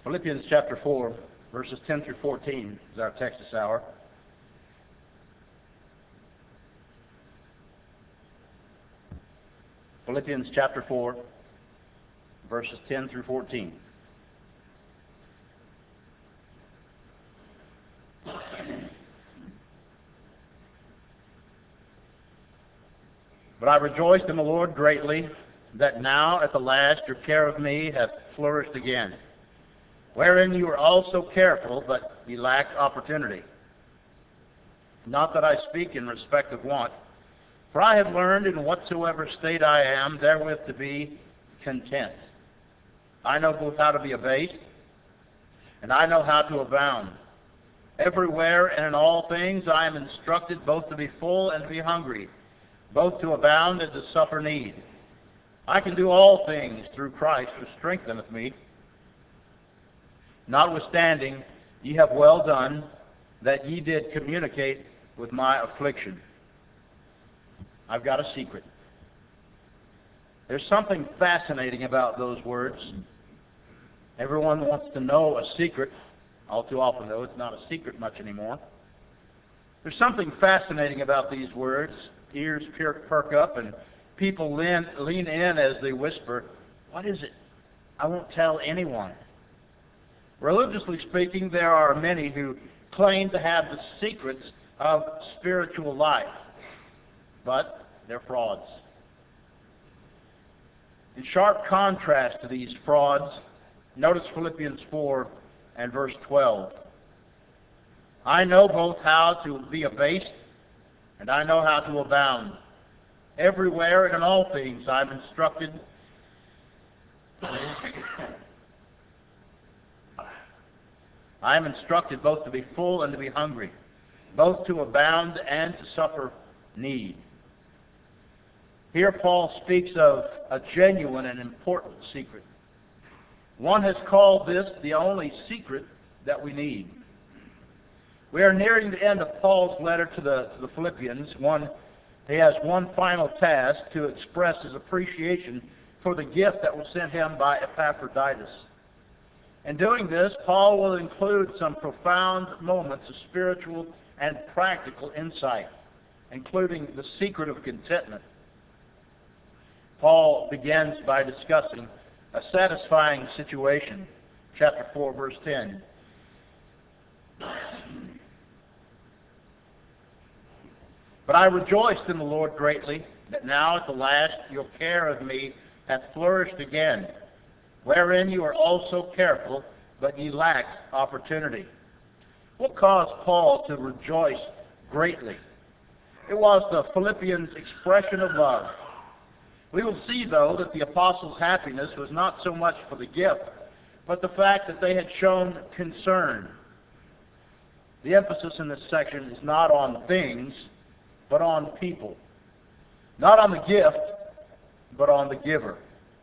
Philippians chapter 4, verses 10 through 14 is our text this hour. Philippians chapter 4, verses 10 through 14. But I rejoiced in the Lord greatly, that now at the last your care of me hath flourished again, wherein you are also careful, but ye lack opportunity. Not that I speak in respect of want, for I have learned in whatsoever state I am, therewith to be content. I know both how to be abased, and I know how to abound. Everywhere and in all things I am instructed both to be full and to be hungry, both to abound and to suffer need. I can do all things through Christ who strengtheneth me. Notwithstanding, ye have well done, that ye did communicate with my affliction. I've got a secret. There's something fascinating about those words. Everyone wants to know a secret. All too often, though, it's not a secret much anymore. There's something fascinating about these words. Ears perk up and people lean in as they whisper, "What is it? I won't tell anyone." Religiously speaking, there are many who claim to have the secrets of spiritual life, but they're frauds. In sharp contrast to these frauds, notice Philippians 4 and verse 12. I know both how to be abased, and I know how to abound. Everywhere and in all things I am instructed both to be full and to be hungry, both to abound and to suffer need. Here Paul speaks of a genuine and important secret. One has called this the only secret that we need. We are nearing the end of Paul's letter to the Philippians. He has one final task to express his appreciation for the gift that was sent him by Epaphroditus. In doing this, Paul will include some profound moments of spiritual and practical insight, including the secret of contentment. Paul begins by discussing a satisfying situation. Chapter 4, verse 10. But I rejoiced in the Lord greatly, that now at the last your care of me hath flourished again, wherein you are also careful, but ye lack opportunity. What caused Paul to rejoice greatly? It was the Philippians' expression of love. We will see, though, that the apostles' happiness was not so much for the gift, but the fact that they had shown concern. The emphasis in this section is not on things, but on people. Not on the gift, but on the giver.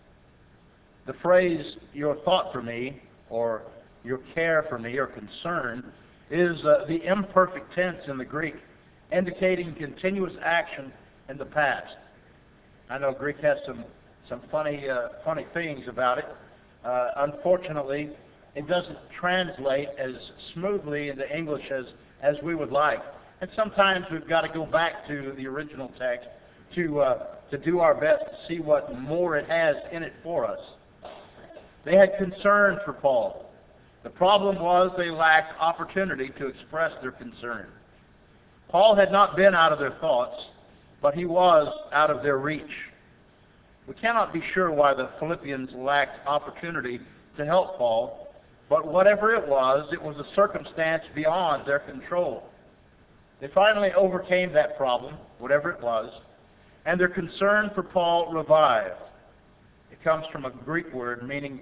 The phrase, your thought for me, or your care for me, or concern, is the imperfect tense in the Greek, indicating continuous action in the past. I know Greek has some funny things about it. Unfortunately, it doesn't translate as smoothly into English as we would like. And sometimes we've got to go back to the original text to do our best to see what more it has in it for us. They had concern for Paul. The problem was they lacked opportunity to express their concern. Paul had not been out of their thoughts, but he was out of their reach. We cannot be sure why the Philippians lacked opportunity to help Paul, but whatever it was a circumstance beyond their control. They finally overcame that problem, whatever it was, and their concern for Paul revived. It comes from a Greek word meaning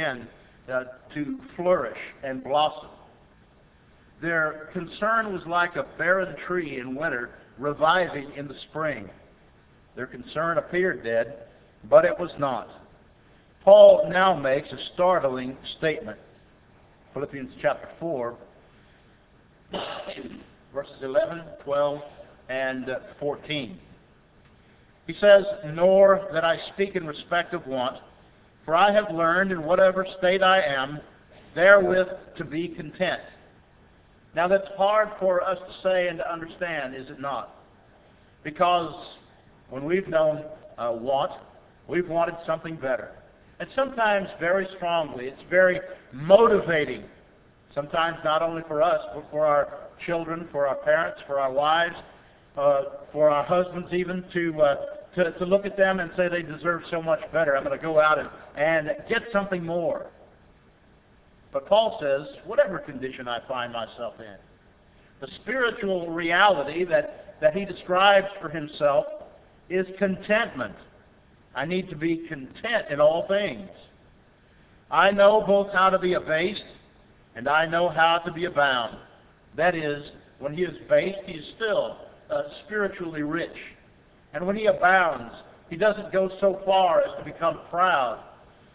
to flourish and blossom. Their concern was like a barren tree in winter reviving in the spring. Their concern appeared dead, but it was not. Paul now makes a startling statement. Philippians chapter 4, verses 11, 12, and 14. He says, nor that I speak in respect of want, for I have learned in whatever state I am, therewith to be content. Now that's hard for us to say and to understand, is it not? Because when we've known want, we've wanted something better. And sometimes very strongly. It's very motivating. Sometimes not only for us, but for our children, for our parents, for our wives, for our husbands even, to look at them and say they deserve so much better. I'm going to go out and get something more. But Paul says, whatever condition I find myself in, the spiritual reality that he describes for himself is contentment. I need to be content in all things. I know both how to be abased and I know how to be abound. That is, when he is based, he is still spiritually rich. And when he abounds, he doesn't go so far as to become proud.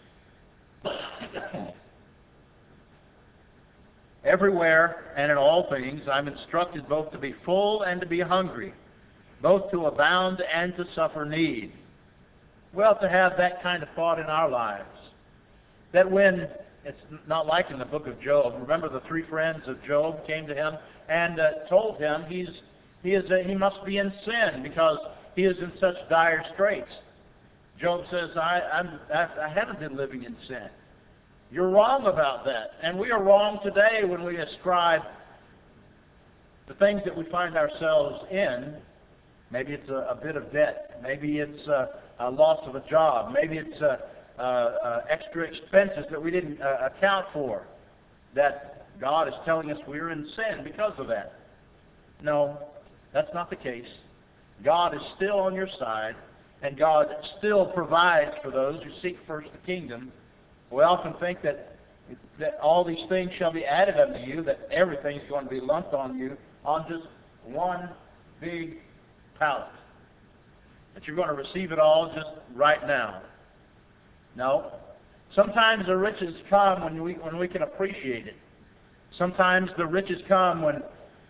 Everywhere and in all things, I'm instructed both to be full and to be hungry, both to abound and to suffer need. Well, to have that kind of thought in our lives, that when it's not like in the book of Job. Remember, the three friends of Job came to him and told him he must be in sin because he is in such dire straits. Job says, I haven't been living in sin. You're wrong about that. And we are wrong today when we ascribe the things that we find ourselves in. Maybe it's a bit of debt. Maybe it's a loss of a job. Maybe it's extra expenses that we didn't account for, that God is telling us we're in sin because of that. No, that's not the case. God is still on your side, and God still provides for those who seek first the kingdom. We often think that all these things shall be added unto you, that everything's going to be lumped on you on just one big pallet, that you're going to receive it all just right now. No. Sometimes the riches come when we can appreciate it. Sometimes the riches come when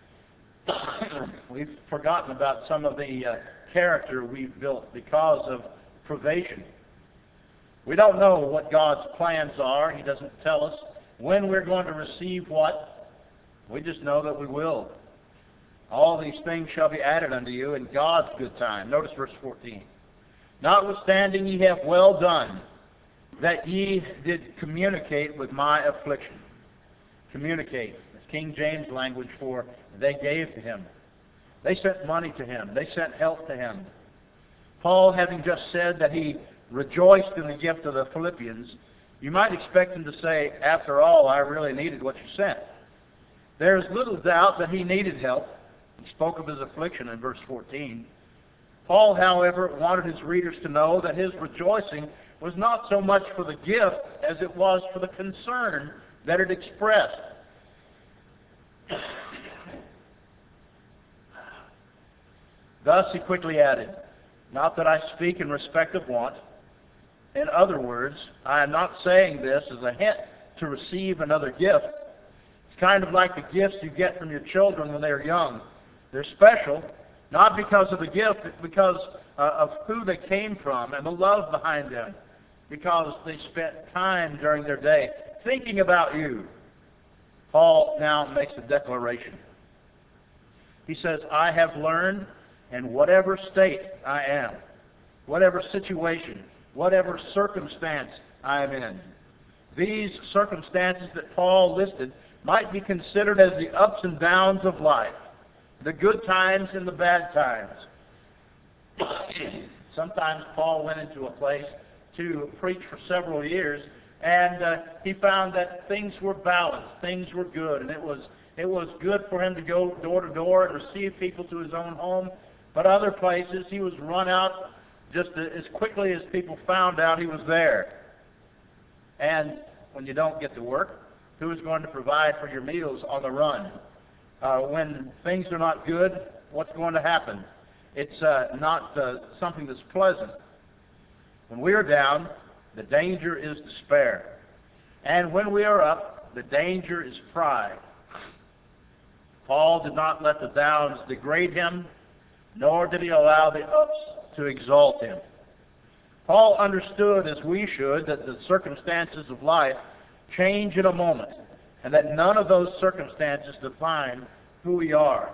we've forgotten about some of the character we've built because of privation. We don't know what God's plans are. He doesn't tell us when we're going to receive what. We just know that we will. All these things shall be added unto you in God's good time. Notice verse 14. Notwithstanding ye have well done, that ye did communicate with my affliction. Communicate. It's King James language for they gave to him. They sent money to him. They sent help to him. Paul, having just said that he rejoiced in the gift of the Philippians, you might expect him to say, after all, I really needed what you sent. There's little doubt that he needed help. He spoke of his affliction in verse 14. Paul, however, wanted his readers to know that his rejoicing was not so much for the gift as it was for the concern that it expressed. Thus he quickly added, not that I speak in respect of want. In other words, I am not saying this as a hint to receive another gift. It's kind of like the gifts you get from your children when they're young. They're special, not because of the gift, but because of who they came from and the love behind them. Because they spent time during their day thinking about you. Paul now makes a declaration. He says, I have learned in whatever state I am, whatever situation, whatever circumstance I am in. These circumstances that Paul listed might be considered as the ups and downs of life, the good times and the bad times. Sometimes Paul went into a place to preach for several years, and he found that things were balanced, things were good, and it was good for him to go door to door and receive people to his own home. But other places he was run out just as quickly as people found out he was there. And when you don't get to work, who is going to provide for your meals on the run? When things are not good, what's going to happen? It's not something that's pleasant. When we are down, the danger is despair. And when we are up, the danger is pride. Paul did not let the downs degrade him, nor did he allow the ups to exalt him. Paul understood, as we should, that the circumstances of life change in a moment, and that none of those circumstances define who we are.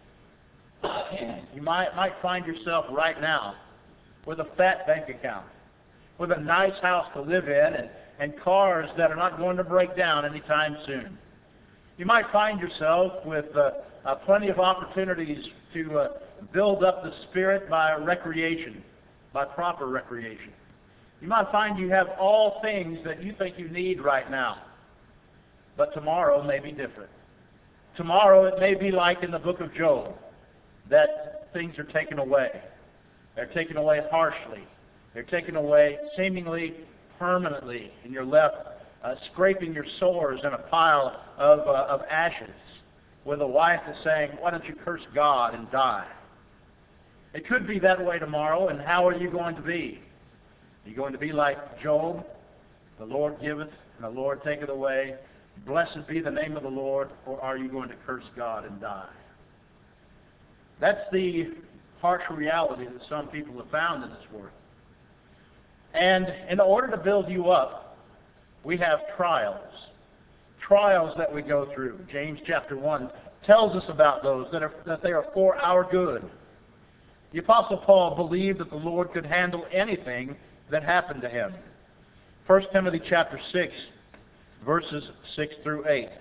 You might find yourself right now with a fat bank account, with a nice house to live in, and cars that are not going to break down anytime soon. You might find yourself with plenty of opportunities to build up the spirit by recreation, by proper recreation. You might find you have all things that you think you need right now. But tomorrow may be different. Tomorrow it may be like in the book of Job, that things are taken away. They're taken away harshly. They're taken away seemingly permanently, and you're left scraping your sores in a pile of ashes, with a wife that's saying, "Why don't you curse God and die?" It could be that way tomorrow, and how are you going to be? Are you going to be like Job? The Lord giveth, and the Lord taketh away. Blessed be the name of the Lord. Or are you going to curse God and die? That's the harsh reality that some people have found in this world. And in order to build you up, we have trials. Trials that we go through. James chapter 1 tells us about those, that they are for our good. The Apostle Paul believed that the Lord could handle anything that happened to him. 1 Timothy chapter 6, verses 6 through 8.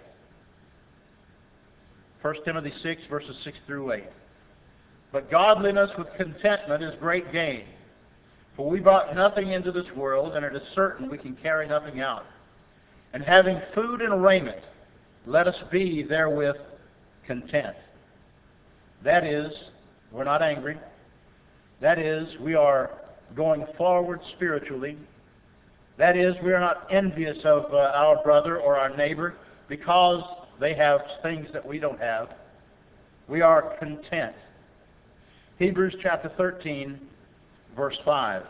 1 Timothy 6, verses 6 through 8. But godliness with contentment is great gain. For we brought nothing into this world, and it is certain we can carry nothing out. And having food and raiment, let us be therewith content. That is, we're not angry. That is, we are going forward spiritually. That is, we are not envious of our brother or our neighbor because they have things that we don't have. We are content. Hebrews chapter 13, verse 5.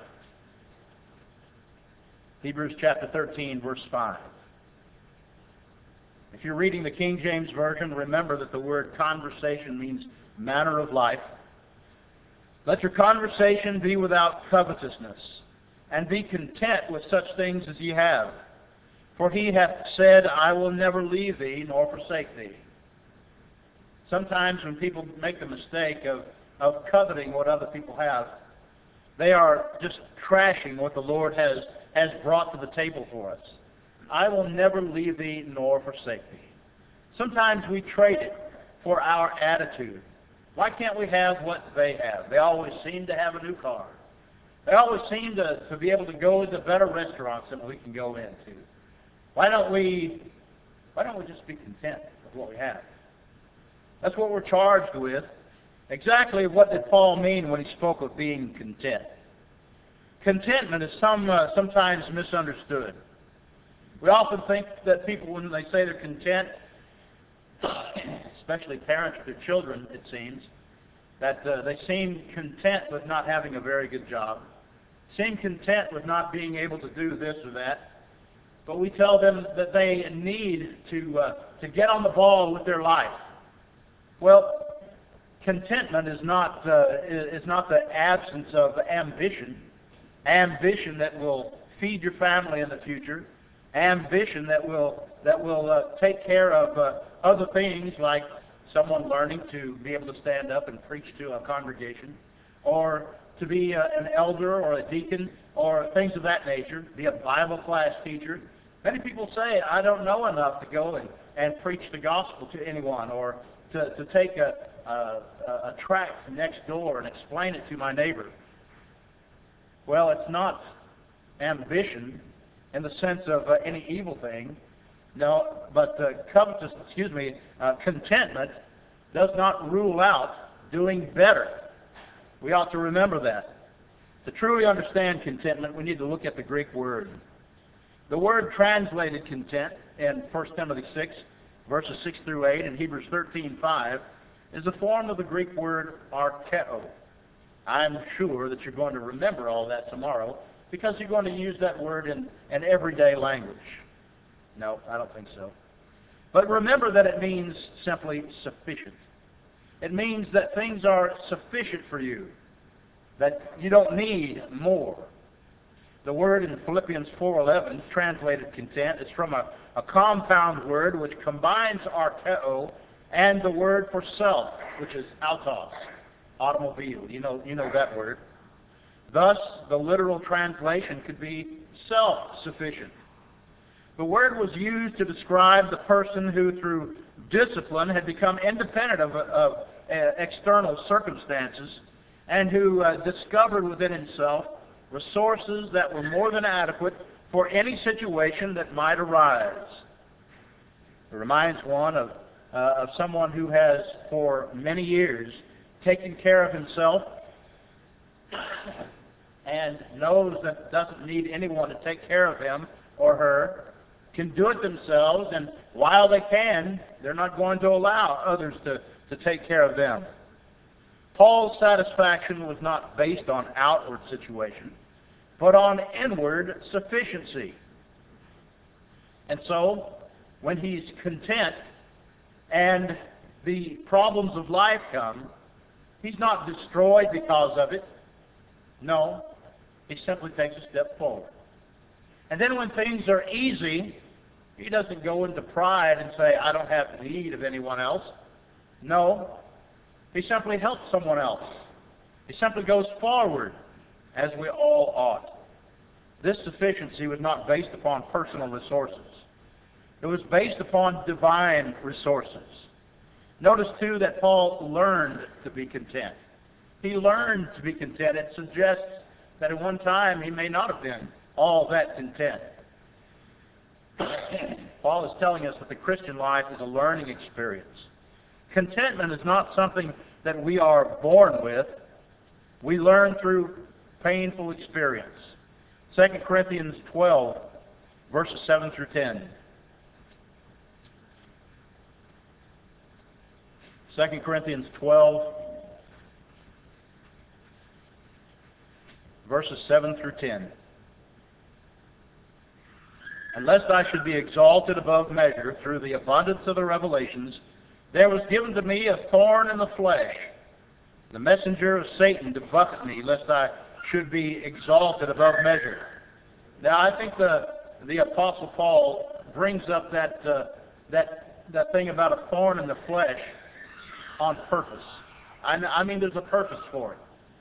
Hebrews chapter 13, verse 5. If you're reading the King James Version, remember that the word conversation means manner of life. Let your conversation be without covetousness, and be content with such things as ye have. For he hath said, I will never leave thee, nor forsake thee. Sometimes when people make the mistake of coveting what other people have, they are just trashing what the Lord has brought to the table for us. I will never leave thee, nor forsake thee. Sometimes we trade it for our attitude. Why can't we have what they have? They always seem to have a new car. They always seem to be able to go into better restaurants than we can go into. Why don't we just be content with what we have? That's what we're charged with. Exactly what did Paul mean when he spoke of being content? Contentment is sometimes misunderstood. We often think that people, when they say they're content, especially parents with their children, it seems, that they seem content with not having a very good job, seem content with not being able to do this or that. But we tell them that they need to get on the ball with their life. Well, contentment is not the absence of ambition that will feed your family in the future, ambition that will take care of other things like someone learning to be able to stand up and preach to a congregation, or to be an elder or a deacon or things of that nature, be a Bible class teacher. Many people say, I don't know enough to go and preach the gospel to anyone, or to take a tract next door and explain it to my neighbor. Well, it's not ambition in the sense of any evil thing. No, but contentment does not rule out doing better. We ought to remember that. To truly understand contentment, we need to look at the Greek word. The word translated content in 1 Timothy 6, verses 6 through 8, and Hebrews 13:5, is a form of the Greek word archeo. I'm sure that you're going to remember all that tomorrow, because you're going to use that word in everyday language. No, I don't think so. But remember that it means simply sufficient. It means that things are sufficient for you, that you don't need more. The word in Philippians 4:11, translated content, is from a compound word which combines archeo and the word for self, which is autos, automobile. You know that word. Thus, the literal translation could be self-sufficient. The word was used to describe the person who, through discipline, had become independent of external circumstances and who discovered within himself resources that were more than adequate for any situation that might arise. It reminds one of someone who has, for many years, taken care of himself and knows that doesn't need anyone to take care of him or her, can do it themselves, and while they can, they're not going to allow others to take care of them. Paul's satisfaction was not based on outward situation, but on inward sufficiency. And so, when he's content and the problems of life come, he's not destroyed because of it. No, he simply takes a step forward. And then when things are easy, he doesn't go into pride and say, I don't have need of anyone else. No, he simply helps someone else. He simply goes forward, as we all ought. This sufficiency was not based upon personal resources. It was based upon divine resources. Notice, too, that Paul learned to be content. He learned to be content. It suggests that at one time he may not have been all that content. Paul is telling us that the Christian life is a learning experience. Contentment is not something that we are born with. We learn through painful experience. 2 Corinthians 12, verses 7 through 10. 2 Corinthians 12, verses 7 through 10. And lest I should be exalted above measure through the abundance of the revelations, there was given to me a thorn in the flesh, the messenger of Satan to buffet me, lest I should be exalted above measure. Now, I think the Apostle Paul brings up that thing about a thorn in the flesh on purpose. I mean, there's a purpose for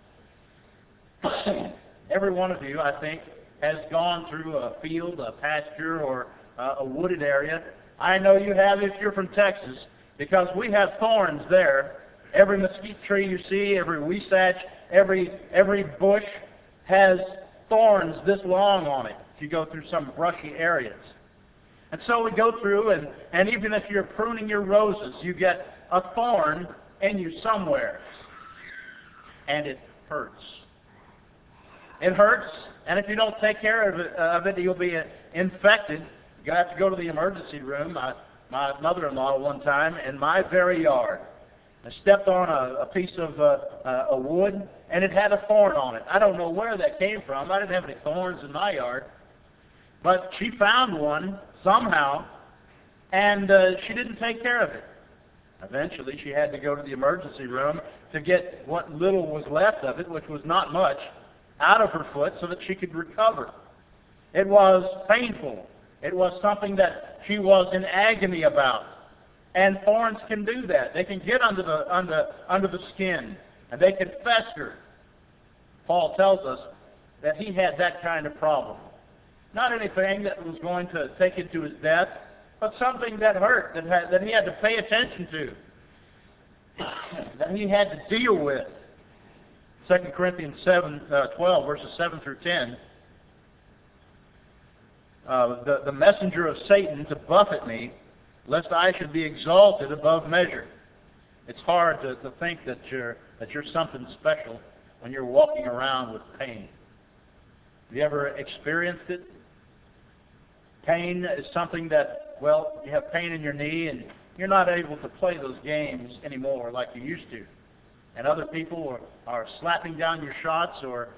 it. Every one of you, I think, has gone through a field, a pasture, or a wooded area. I know you have if you're from Texas, because we have thorns there. Every mesquite tree you see, every weesatch, every bush has thorns this long on it if you go through some brushy areas. And so we go through, and even if you're pruning your roses, you get a thorn in you somewhere. And it hurts. It hurts, and if you don't take care of it, you'll be infected. You have to go to the emergency room. My mother-in-law one time in my very yard, I stepped on a piece of a wood, and it had a thorn on it. I don't know where that came from. I didn't have any thorns in my yard. But she found one somehow, and she didn't take care of it. Eventually, she had to go to the emergency room to get what little was left of it, which was not much, out of her foot so that she could recover. It was painful. It was something that she was in agony about. And thorns can do that. They can get under the skin, and they can fester. Paul tells us that he had that kind of problem. Not anything that was going to take him to his death, but something that hurt, that he had to pay attention to, that he had to deal with. 2 Corinthians 12, verses 7 through 10. The messenger of Satan to buffet me, lest I should be exalted above measure. It's hard to think that you're something special when you're walking around with pain. Have you ever experienced it? Pain is something that, well, you have pain in your knee and you're not able to play those games anymore like you used to. And other people are slapping down your shots, or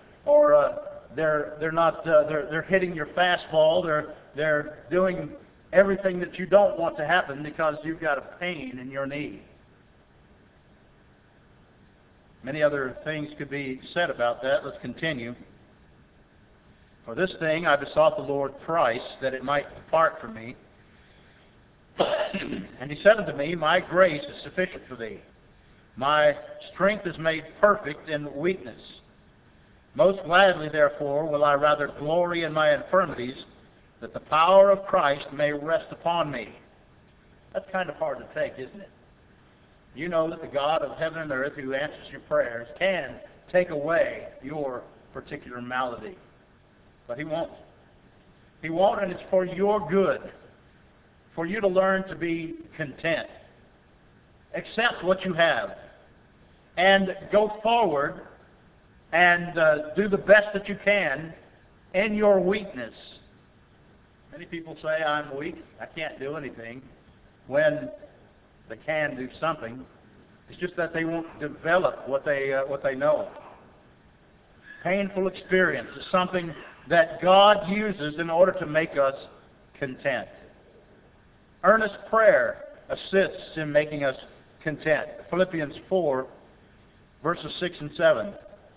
they're hitting your fastball. They're doing everything that you don't want to happen because you've got a pain in your knee. Many other things could be said about that. Let's continue. For this thing I besought the Lord thrice, that it might depart from me. And he said unto me, My grace is sufficient for thee. My strength is made perfect in weakness. Most gladly, therefore, will I rather glory in my infirmities, that the power of Christ may rest upon me. That's kind of hard to take, isn't it? You know that the God of heaven and earth, who answers your prayers, can take away your particular malady. But He won't. He won't, and it's for your good, for you to learn to be content. Accept what you have, and go forward and do the best that you can in your weakness. Many people say, I'm weak, I can't do anything, when they can do something. It's just that they won't develop what they know. Painful experience is something that God uses in order to make us content. Earnest prayer assists in making us content. Philippians 4, verses 6 and 7.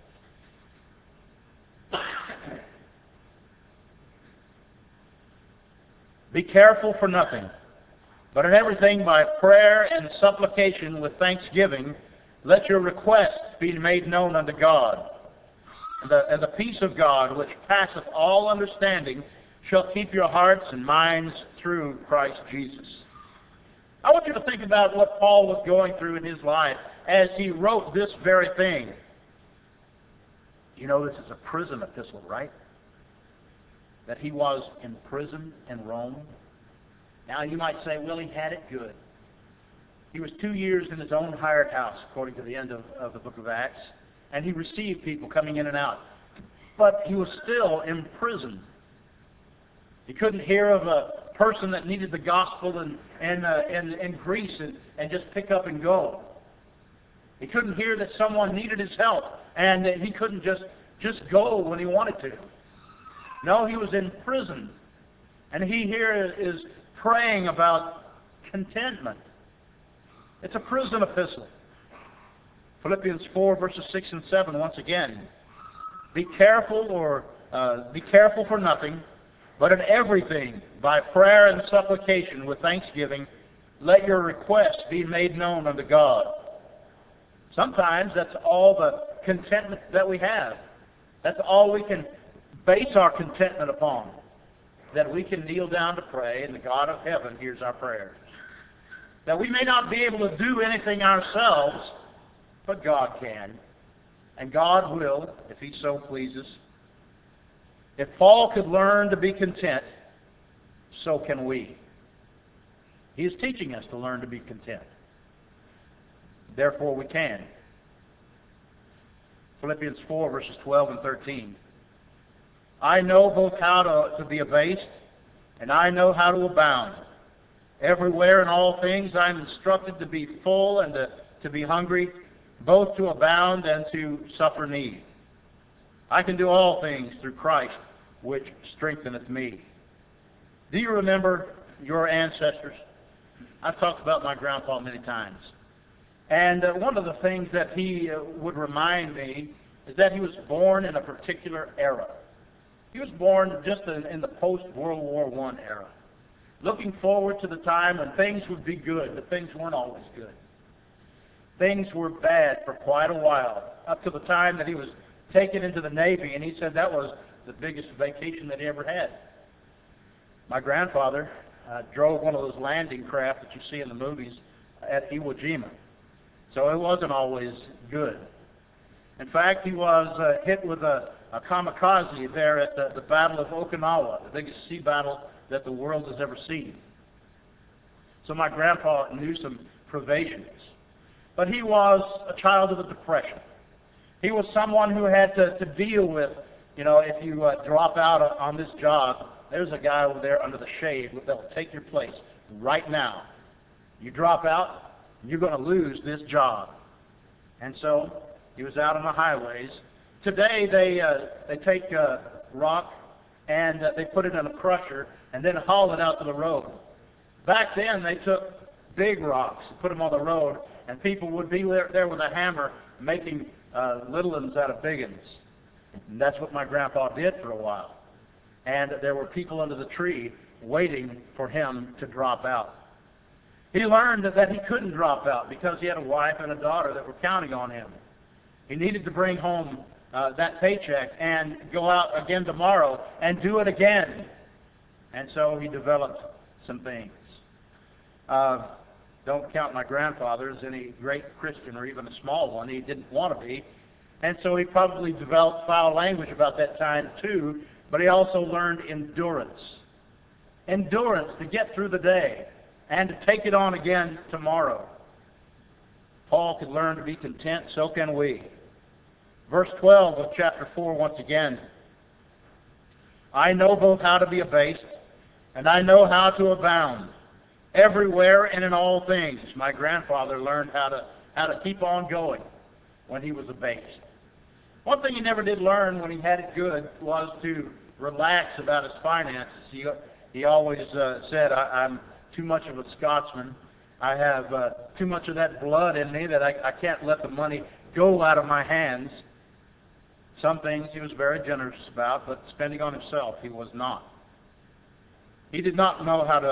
Be careful for nothing, but in everything by prayer and supplication with thanksgiving, let your requests be made known unto God. And the peace of God, which passeth all understanding, shall keep your hearts and minds through Christ Jesus. I want you to think about what Paul was going through in his life as he wrote this very thing. You know this is a prison epistle, right? That he was in prison in Rome. Now you might say, well, he had it good. He was 2 years in his own hired house, according to the end of the book of Acts, and he received people coming in and out. But he was still in prison. He couldn't hear of a person that needed the gospel in Greece and just pick up and go. He couldn't hear that someone needed his help, and he couldn't just go when he wanted to. No, he was in prison. And he here is praying about contentment. It's a prison epistle. Philippians 4, verses 6 and 7, once again. Be careful for nothing, but in everything, by prayer and supplication with thanksgiving, let your requests be made known unto God. Sometimes that's all the contentment that we have. That's all we can base our contentment upon. That we can kneel down to pray, and the God of heaven hears our prayers. That we may not be able to do anything ourselves, but God can. And God will, if He so pleases. If Paul could learn to be content, so can we. He is teaching us to learn to be content. Therefore we can. Philippians 4, verses 12 and 13. I know both how to be abased, and I know how to abound. Everywhere in all things I am instructed to be full and to be hungry, both to abound and to suffer need. I can do all things through Christ, which strengtheneth me. Do you remember your ancestors? I've talked about my grandpa many times. And one of the things that he would remind me is that he was born in a particular era. He was born just in the post-World War I era, looking forward to the time when things would be good, but things weren't always good. Things were bad for quite a while, up to the time that he was taken into the Navy, and he said that was the biggest vacation that he ever had. My grandfather drove one of those landing craft that you see in the movies at Iwo Jima, so it wasn't always good. In fact, he was hit with a kamikaze there at the Battle of Okinawa, the biggest sea battle that the world has ever seen. So my grandpa knew some privations. But he was a child of the Depression. He was someone who had to deal with, if you drop out on this job, there's a guy over there under the shade that will take your place right now. You drop out, you're going to lose this job. And so he was out on the highways. Today they take rock and they put it in a crusher and then haul it out to the road. Back then they took big rocks and put them on the road, and people would be there with a hammer making little ones out of big ones. And that's what my grandpa did for a while. and there were people under the tree waiting for him to drop out. He learned that he couldn't drop out because he had a wife and a daughter that were counting on him. He needed to bring home that paycheck and go out again tomorrow and do it again. And so he developed some things. Don't count my grandfather as any great Christian or even a small one. He didn't want to be. And so he probably developed foul language about that time too, but he also learned endurance. Endurance to get through the day and to take it on again tomorrow. Paul could learn to be content, so can we. Verse 12 of chapter 4 once again. I know both how to be abased, and I know how to abound. Everywhere and in all things. My grandfather learned how to keep on going when he was abased. One thing he never did learn when he had it good was to relax about his finances. He always said, I'm too much of a Scotsman. I have too much of that blood in me that I can't let the money go out of my hands. Some things he was very generous about, but spending on himself he was not. He did not know how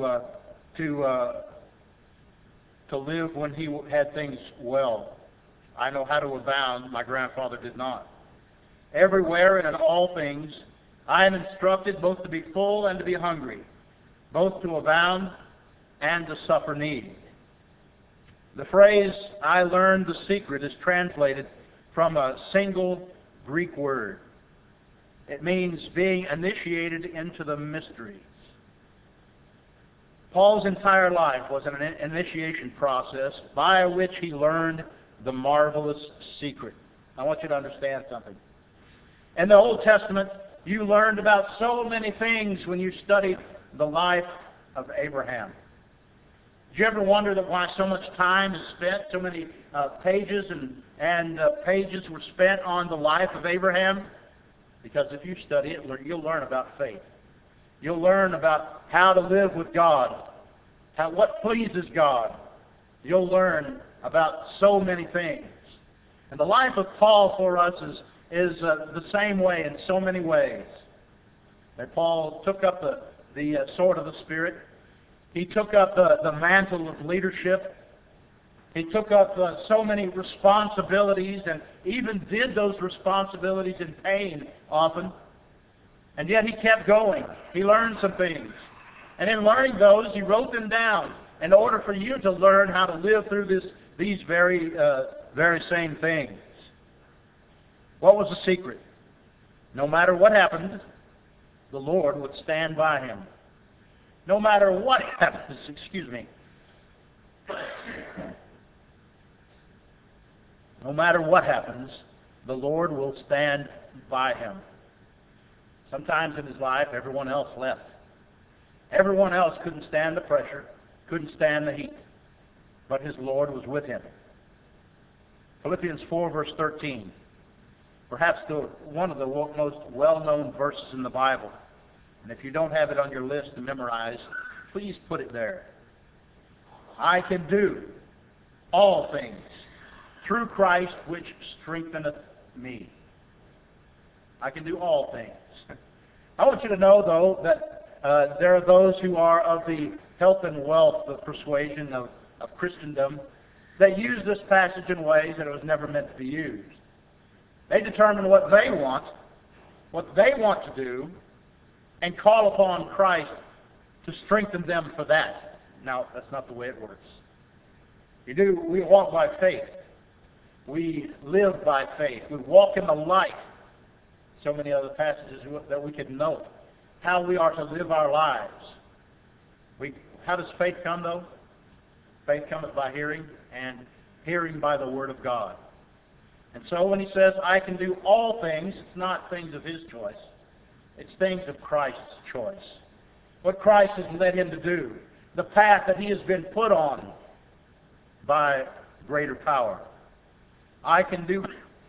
to live when he had things well. I know how to abound. My grandfather did not. Everywhere and in all things, I am instructed both to be full and to be hungry, both to abound and to suffer need. The phrase, I learned the secret, is translated from a single Greek word. It means being initiated into the mysteries. Paul's entire life was an initiation process by which he learned the marvelous secret. I want you to understand something. In the Old Testament, you learned about so many things when you studied the life of Abraham. Did you ever wonder that why so much time is spent, so many pages and pages were spent on the life of Abraham? Because if you study it, you'll learn about faith. You'll learn about how to live with God, what pleases God. You'll learn about so many things. And the life of Paul for us is the same way in so many ways. That Paul took up the sword of the Spirit. He took up the mantle of leadership. He took up so many responsibilities and even did those responsibilities in pain often. And yet he kept going. He learned some things. And in learning those, he wrote them down in order for you to learn how to live through these very same things. What was the secret? No matter what happened, the Lord would stand by him. No matter what happens, no matter what happens, the Lord will stand by him. Sometimes in his life, everyone else left. Everyone else couldn't stand the pressure, couldn't stand the heat. But his Lord was with him. Philippians 4, verse 13. Perhaps one of the most well-known verses in the Bible. And if you don't have it on your list to memorize, please put it there. I can do all things through Christ which strengtheneth me. I can do all things. I want you to know, though, that there are those who are of the health and wealth of persuasion of Christendom that use this passage in ways that it was never meant to be used. They determine what they want to do, and call upon Christ to strengthen them for that. Now, that's not the way it works. We walk by faith. We live by faith. We walk in the light. So many other passages that we could note. How we are to live our lives. How does faith come, though? Faith cometh by hearing, and hearing by the Word of God. And so when he says, I can do all things, it's not things of his choice. It's things of Christ's choice. What Christ has led him to do. The path that he has been put on by greater power. I can do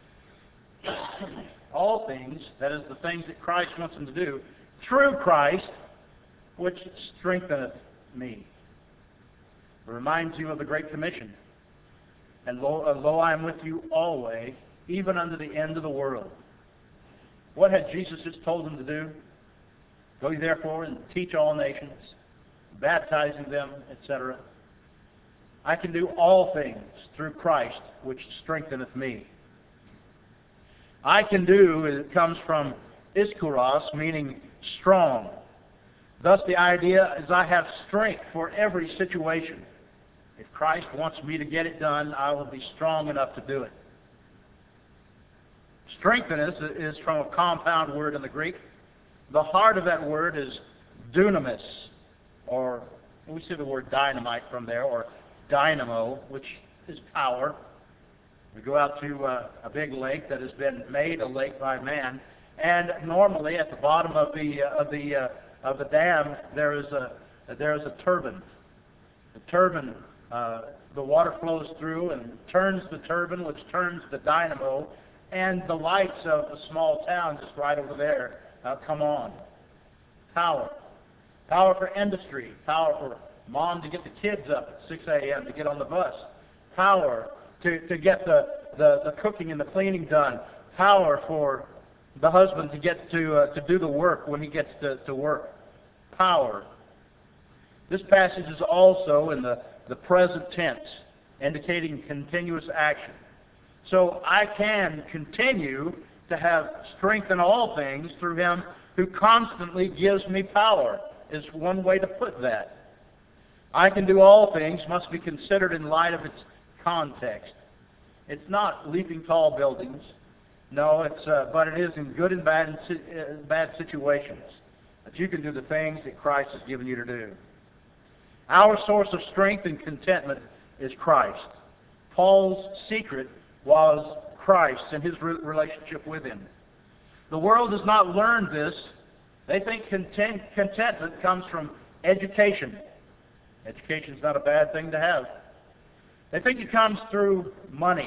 all things, that is the things that Christ wants him to do, through Christ, which strengtheneth me. It reminds you of the Great Commission. And lo, I am with you always, even unto the end of the world. What had Jesus just told them to do? Go ye therefore and teach all nations, baptizing them, etc. I can do all things through Christ, which strengtheneth me. I can do, it comes from ischouros, meaning strong. Thus the idea is I have strength for every situation. If Christ wants me to get it done, I will be strong enough to do it. Strengtheneth is from a compound word in the Greek. The heart of that word is dunamis, or we see the word dynamite from there, or dynamo, which is power. We go out to a big lake that has been made a lake by man, and normally at the bottom of the dam there is a turbine. The turbine, the water flows through and turns the turbine, which turns the dynamo, and the lights of the small town just right over there come on. Power. Power for industry. Power for mom to get the kids up at 6 a.m. to get on the bus. Power to get the cooking and the cleaning done. Power for the husband to get to do the work when he gets to work. Power. This passage is also in the present tense, indicating continuous action. So I can continue to have strength in all things through Him who constantly gives me power, is one way to put that. I can do all things must be considered in light of its context. It's not leaping tall buildings. No, but it is in good and bad situations that you can do the things that Christ has given you to do. Our source of strength and contentment is Christ. Paul's secret was Christ and his relationship with Him. The world has not learned this. They think contentment comes from education. Education is not a bad thing to have. They think it comes through money.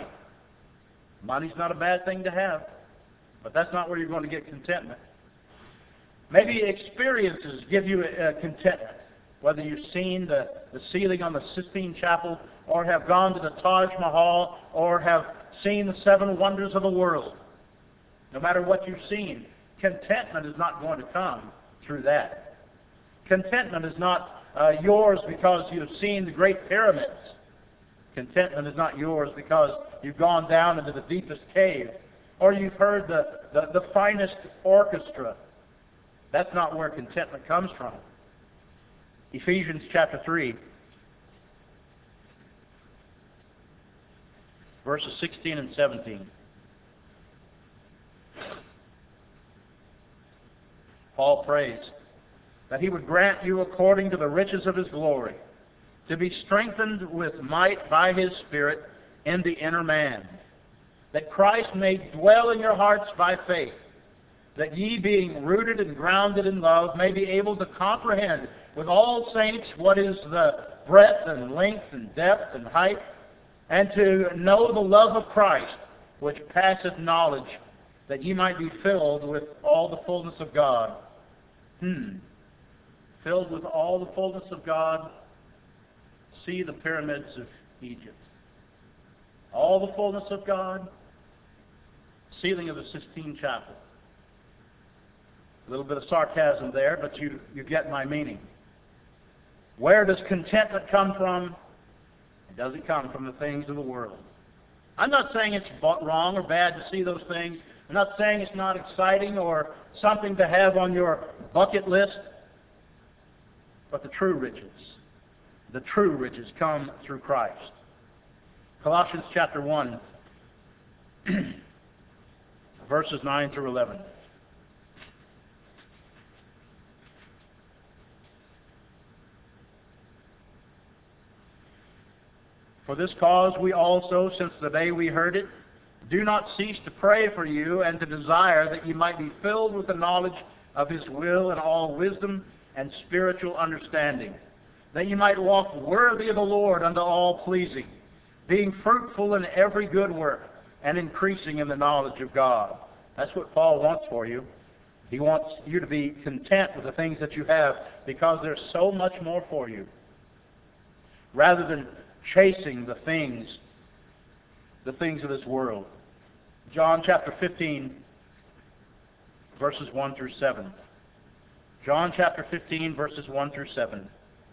Money's not a bad thing to have, but that's not where you're going to get contentment. Maybe experiences give you contentment, whether you've seen the ceiling on the Sistine Chapel, or have gone to the Taj Mahal, or have seen the 7 wonders of the world. No matter what you've seen, contentment is not going to come through that. Contentment is not yours because you've seen the Great Pyramids. Contentment is not yours because you've gone down into the deepest cave, or you've heard the finest orchestra. That's not where contentment comes from. Ephesians chapter 3, verses 16 and 17. Paul prays that He would grant you according to the riches of His glory, to be strengthened with might by His Spirit in the inner man, that Christ may dwell in your hearts by faith, that ye, being rooted and grounded in love, may be able to comprehend with all saints what is the breadth and length and depth and height, and to know the love of Christ, which passeth knowledge, that ye might be filled with all the fullness of God. Filled with all the fullness of God. See the pyramids of Egypt. All the fullness of God. Ceiling of the Sistine Chapel. A little bit of sarcasm there, but you get my meaning. Where does contentment come from? It doesn't come from the things of the world. I'm not saying it's wrong or bad to see those things. I'm not saying it's not exciting or something to have on your bucket list. But the true riches come through Christ. Colossians chapter 1, verses 9 through 11. For this cause we also, since the day we heard it, do not cease to pray for you and to desire that you might be filled with the knowledge of His will and all wisdom and spiritual understanding, that you might walk worthy of the Lord unto all pleasing, being fruitful in every good work and increasing in the knowledge of God. That's what Paul wants for you. He wants you to be content with the things that you have because there's so much more for you. Rather than chasing the things of this world. John chapter 15, verses 1 through 7. John chapter 15, verses 1 through 7.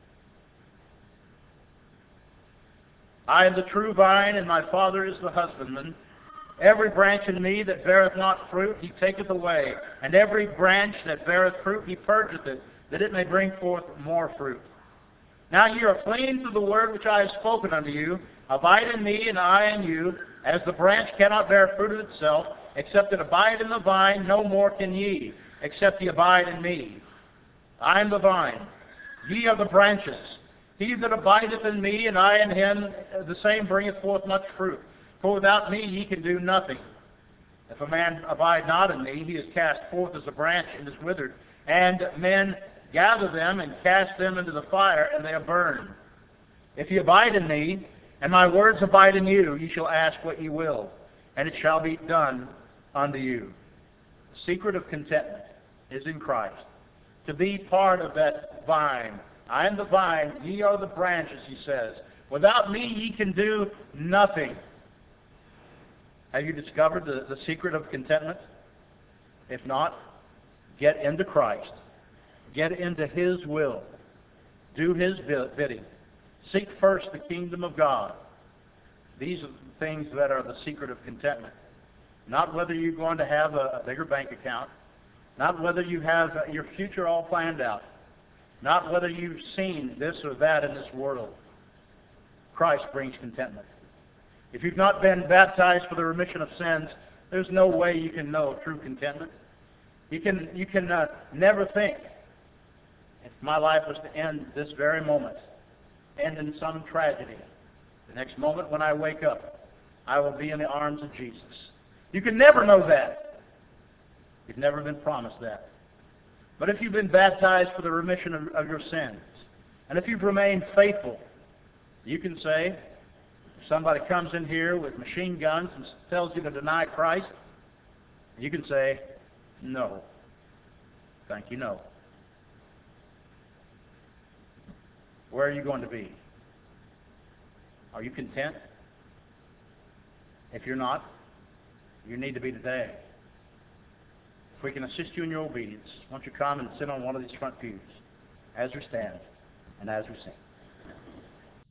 I am the true vine, and my Father is the husbandman. Every branch in me that beareth not fruit, he taketh away. And every branch that beareth fruit, he purgeth it, that it may bring forth more fruit. Now ye are clean through the word which I have spoken unto you. Abide in me, and I in you. As the branch cannot bear fruit of itself, except it abide in the vine, no more can ye, except ye abide in me. I am the vine, ye are the branches. He that abideth in me, and I in him, the same bringeth forth much fruit. For without me ye can do nothing. If a man abide not in me, he is cast forth as a branch and is withered. And men gather them and cast them into the fire, and they are burned. If ye abide in me, and my words abide in you, ye shall ask what ye will, and it shall be done unto you. The secret of contentment is in Christ. To be part of that vine. I am the vine, ye are the branches, he says. Without me ye can do nothing. Have you discovered the secret of contentment? If not, get into Christ. Get into His will. Do His bidding. Seek first the kingdom of God. These are the things that are the secret of contentment. Not whether you're going to have a bigger bank account. Not whether you have your future all planned out. Not whether you've seen this or that in this world. Christ brings contentment. If you've not been baptized for the remission of sins, there's no way you can know true contentment. You can never think, if my life was to end this very moment, end in some tragedy, the next moment when I wake up, I will be in the arms of Jesus. You can never know that. You've never been promised that. But if you've been baptized for the remission of your sins, and if you've remained faithful, you can say, if somebody comes in here with machine guns and tells you to deny Christ, you can say, no. Thank you, no. Where are you going to be? Are you content? If you're not, you need to be today. If we can assist you in your obedience, why don't you come and sit on one of these front pews as we stand and as we sing.